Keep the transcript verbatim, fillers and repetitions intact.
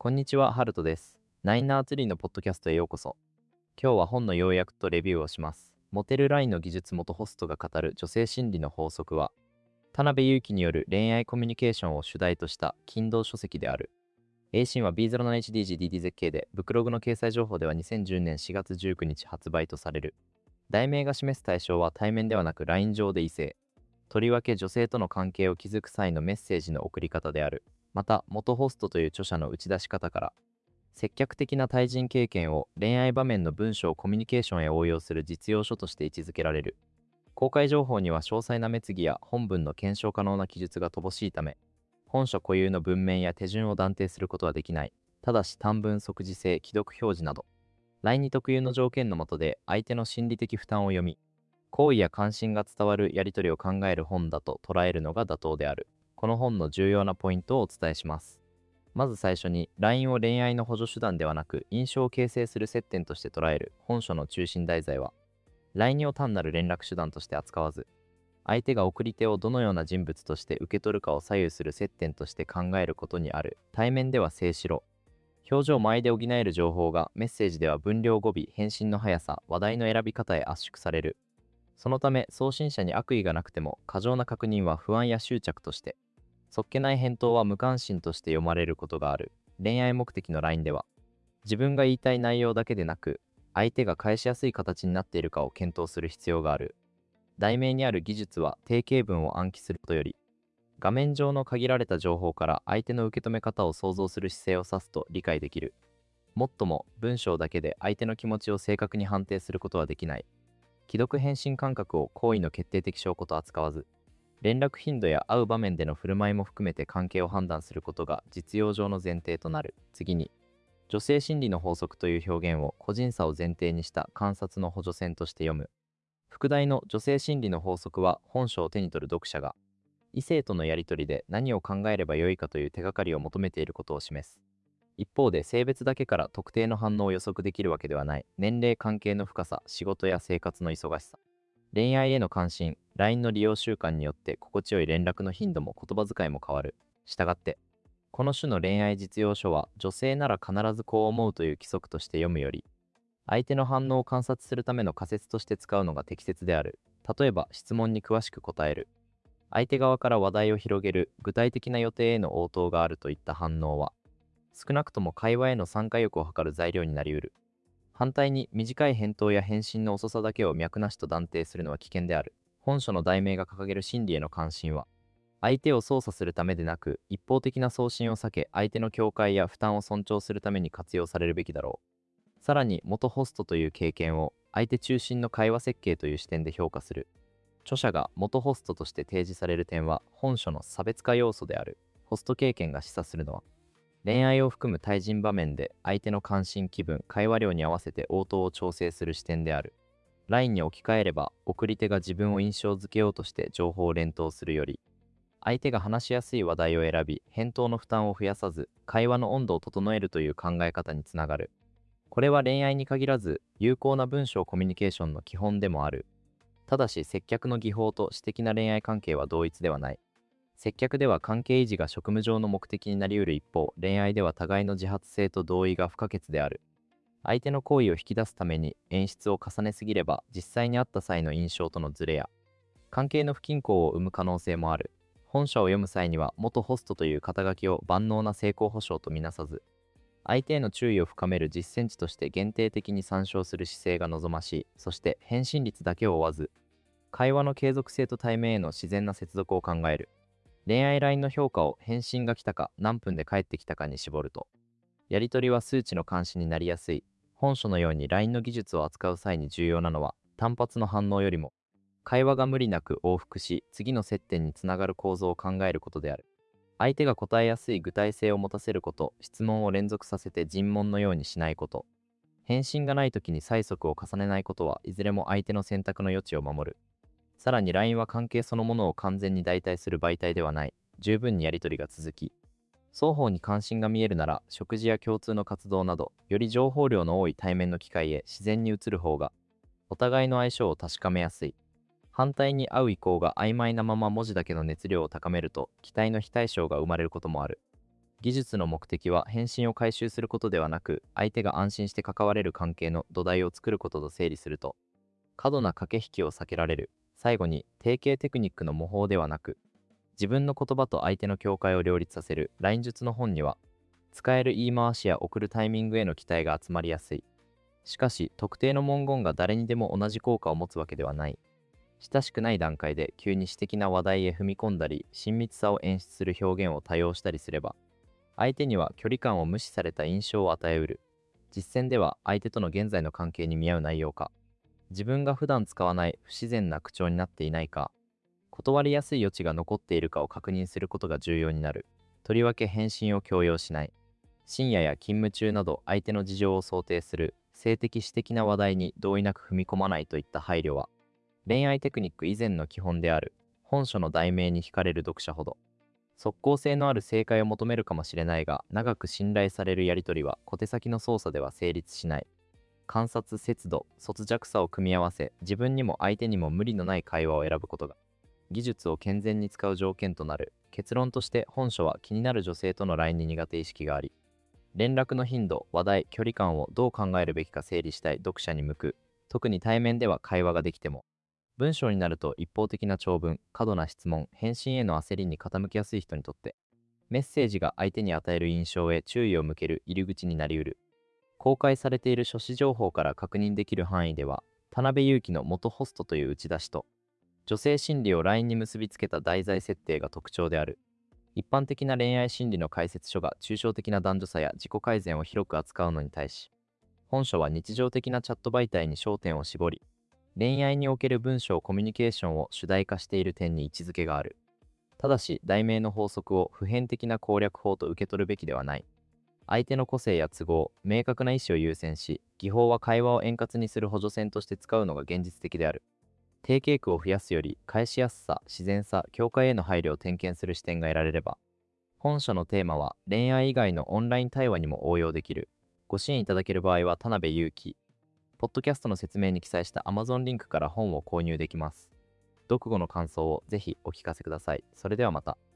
こんにちは、ハルトです。ナインナーツリーのポッドキャストへようこそ。今日は本の要約とレビューをします。モテるラインの技術元ホストが語る女性心理の法則は、田辺祐希による恋愛コミュニケーションを主題とした Kindle 書籍である。A シンは ビーゼロなないちディージーディーディーゼッケー で、ブクログの掲載情報ではにせんじゅうねんしがつじゅうくにち発売とされる。題名が示す対象は対面ではなく ライン 上で異性。とりわけ女性との関係を築く際のメッセージの送り方である。また、元ホストという著者の打ち出し方から、積極的な対人経験を恋愛場面の文章コミュニケーションへ応用する実用書として位置づけられる。公開情報には詳細な目次や本文の検証可能な記述が乏しいため、本書固有の文面や手順を断定することはできない。ただし短文即時性、既読表示など、ライン に特有の条件の下で相手の心理的負担を読み、好意や関心が伝わるやり取りを考える本だと捉えるのが妥当である。この本の重要なポイントをお伝えします。まず最初に、ライン を恋愛の補助手段ではなく印象を形成する接点として捉える本書の中心題材は、ライン を単なる連絡手段として扱わず、相手が送り手をどのような人物として受け取るかを左右する接点として考えることにある。対面では静止論。表情前で補える情報がメッセージでは分量語尾、返信の速さ、話題の選び方へ圧縮される。そのため送信者に悪意がなくても過剰な確認は不安や執着として、そっけない返答は無関心として読まれることがある。恋愛目的の ライン では、自分が言いたい内容だけでなく、相手が返しやすい形になっているかを検討する必要がある。題名にある技術は定型文を暗記することより、画面上の限られた情報から相手の受け止め方を想像する姿勢を指すと理解できる。もっとも、文章だけで相手の気持ちを正確に判定することはできない。既読返信感覚を行為の決定的証拠と扱わず、連絡頻度や会う場面での振る舞いも含めて関係を判断することが実用上の前提となる。次に、女性心理の法則という表現を個人差を前提にした観察の補助線として読む。副題の女性心理の法則は、本書を手に取る読者が異性とのやり取りで何を考えればよいかという手がかりを求めていることを示す。一方で、性別だけから特定の反応を予測できるわけではない。年齢、関係の深さ、仕事や生活の忙しさ、恋愛への関心、ライン の利用習慣によって心地よい連絡の頻度も言葉遣いも変わる。したがって、この種の恋愛実用書は、女性なら必ずこう思うという規則として読むより、相手の反応を観察するための仮説として使うのが適切である。例えば、質問に詳しく答える。相手側から話題を広げる。具体的な予定への応答があるといった反応は、少なくとも会話への参加意欲を図る材料になりうる。反対に、短い返答や返信の遅さだけを脈なしと断定するのは危険である。本書の題名が掲げる心理への関心は、相手を操作するためでなく、一方的な送信を避け、相手の境界や負担を尊重するために活用されるべきだろう。さらに、元ホストという経験を相手中心の会話設計という視点で評価する。著者が元ホストとして提示される点は、本書の差別化要素である。ホスト経験が示唆するのは、恋愛を含む対人場面で相手の関心、気分、会話量に合わせて応答を調整する視点である。ライン に置き換えれば、送り手が自分を印象づけようとして情報を連投するより、相手が話しやすい話題を選び、返答の負担を増やさず、会話の温度を整えるという考え方につながる。これは恋愛に限らず、有効な文章コミュニケーションの基本でもある。ただし、接客の技法と私的な恋愛関係は同一ではない。接客では関係維持が職務上の目的になり得る一方、恋愛では互いの自発性と同意が不可欠である。相手の行為を引き出すために演出を重ねすぎれば、実際に会った際の印象とのズレや関係の不均衡を生む可能性もある。本書を読む際には、元ホストという肩書きを万能な成功保証とみなさず、相手への注意を深める実践値として限定的に参照する姿勢が望ましい。そして、返信率だけを追わず、会話の継続性と対面への自然な接続を考える。恋愛 ライン の評価を返信が来たか何分で返ってきたかに絞ると、やり取りは数値の監視になりやすい。本書のように ライン の技術を扱う際に重要なのは、単発の反応よりも会話が無理なく往復し、次の接点につながる構造を考えることである。相手が答えやすい具体性を持たせること、質問を連続させて尋問のようにしないこと、返信がない時に催促を重ねないことはいずれも相手の選択の余地を守る。さらに ライン は関係そのものを完全に代替する媒体ではない。十分にやり取りが続き、双方に関心が見えるなら、食事や共通の活動など、より情報量の多い対面の機会へ自然に移る方が、お互いの相性を確かめやすい。反対に会う意向が曖昧なまま文字だけの熱量を高めると、期待の非対称が生まれることもある。 技術の目的は返信を回収することではなく、相手が安心して関われる関係の土台を作ることと整理すると、過度な駆け引きを避けられる。最後に、定型テクニックの模倣ではなく、自分の言葉と相手の境界を両立させる ライン 術の本には、使える言い回しや送るタイミングへの期待が集まりやすい。しかし、特定の文言が誰にでも同じ効果を持つわけではない。親しくない段階で急に私的な話題へ踏み込んだり、親密さを演出する表現を多用したりすれば、相手には距離感を無視された印象を与えうる。実践では相手との現在の関係に見合う内容か、自分が普段使わない不自然な口調になっていないか、断りやすい余地が残っているかを確認することが重要になる。とりわけ返信を強要しない。深夜や勤務中など相手の事情を想定する性的私的な話題に同意なく踏み込まないといった配慮は、恋愛テクニック以前の基本である。本書の題名に惹かれる読者ほど、即効性のある正解を求めるかもしれないが、長く信頼されるやり取りは小手先の操作では成立しない。観察、節度、率弱さを組み合わせ、自分にも相手にも無理のない会話を選ぶことが、技術を健全に使う条件となる。結論として本書は気になる女性との ライン に苦手意識があり、連絡の頻度、話題、距離感をどう考えるべきか整理したい読者に向く。特に対面では会話ができても、文章になると一方的な長文、過度な質問、返信への焦りに傾きやすい人にとって、メッセージが相手に与える印象へ注意を向ける入り口になりうる。公開されている書誌情報から確認できる範囲では、田辺祐希の元ホストという打ち出しと、女性心理を ライン に結びつけた題材設定が特徴である。一般的な恋愛心理の解説書が抽象的な男女差や自己改善を広く扱うのに対し、本書は日常的なチャット媒体に焦点を絞り、恋愛における文章コミュニケーションを主題化している点に位置づけがある。ただし、題名の法則を普遍的な攻略法と受け取るべきではない。相手の個性や都合、明確な意思を優先し、技法は会話を円滑にする補助線として使うのが現実的である。定型句を増やすより、返しやすさ、自然さ、境界への配慮を点検する視点が得られれば、本書のテーマは恋愛以外のオンライン対話にも応用できる。ご支援いただける場合は田辺祐希。ポッドキャストの説明に記載した Amazon リンクから本を購入できます。読後の感想をぜひお聞かせください。それではまた。